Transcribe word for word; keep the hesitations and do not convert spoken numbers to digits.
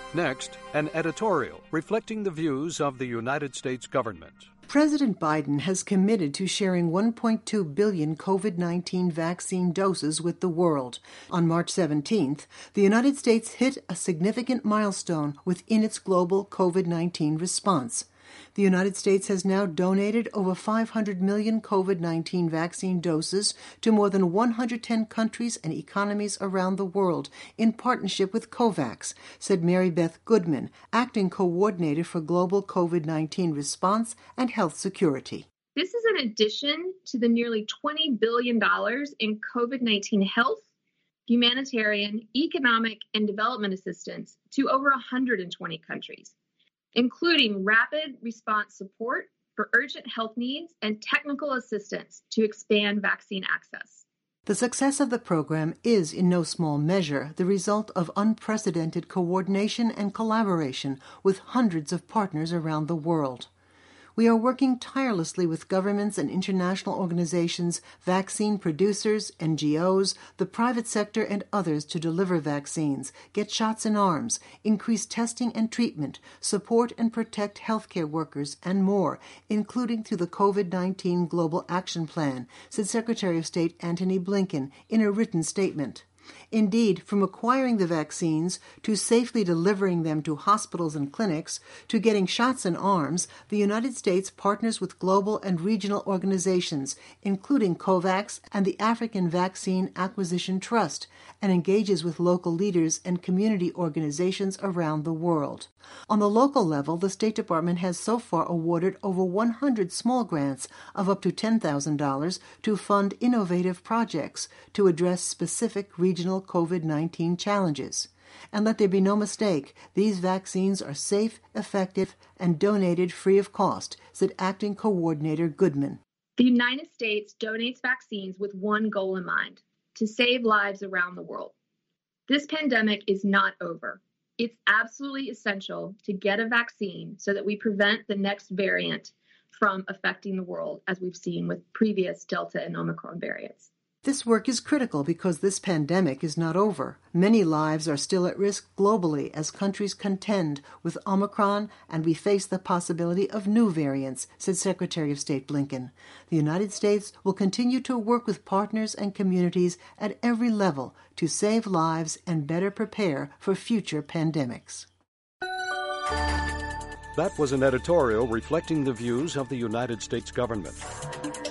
Next, an editorial reflecting the views of the United States government. President Biden has committed to sharing one point two billion COVID nineteen vaccine doses with the world. On March seventeenth, the United States hit a significant milestone within its global COVID nineteen response. The United States has now donated over five hundred million COVID nineteen vaccine doses to more than one hundred ten countries and economies around the world in partnership with COVAX, said Mary Beth Goodman, acting coordinator for global COVID nineteen response and health security. This is in addition to the nearly twenty billion dollars in COVID nineteen health, humanitarian, economic, and development assistance to over one hundred twenty countries, including rapid response support for urgent health needs and technical assistance to expand vaccine access. The success of the program is, in no small measure, the result of unprecedented coordination and collaboration with hundreds of partners around the world. We are working tirelessly with governments and international organizations, vaccine producers, N G Os, the private sector, and others to deliver vaccines, get shots in arms, increase testing and treatment, support and protect healthcare workers, and more, including through the COVID nineteen Global Action Plan, said Secretary of State Antony Blinken in a written statement. Indeed, from acquiring the vaccines to safely delivering them to hospitals and clinics to getting shots in arms, the United States partners with global and regional organizations, including COVAX and the African Vaccine Acquisition Trust, and engages with local leaders and community organizations around the world. On the local level, the State Department has so far awarded over one hundred small grants of up to ten thousand dollars to fund innovative projects to address specific regional COVID nineteen challenges. And let there be no mistake, these vaccines are safe, effective, and donated free of cost, said Acting Coordinator Goodman. The United States donates vaccines with one goal in mind: to save lives around the world. This pandemic is not over. It's absolutely essential to get a vaccine so that we prevent the next variant from affecting the world, as we've seen with previous Delta and Omicron variants. This work is critical because this pandemic is not over. Many lives are still at risk globally as countries contend with Omicron, and we face the possibility of new variants, said Secretary of State Blinken. The United States will continue to work with partners and communities at every level to save lives and better prepare for future pandemics. That was an editorial reflecting the views of the United States government.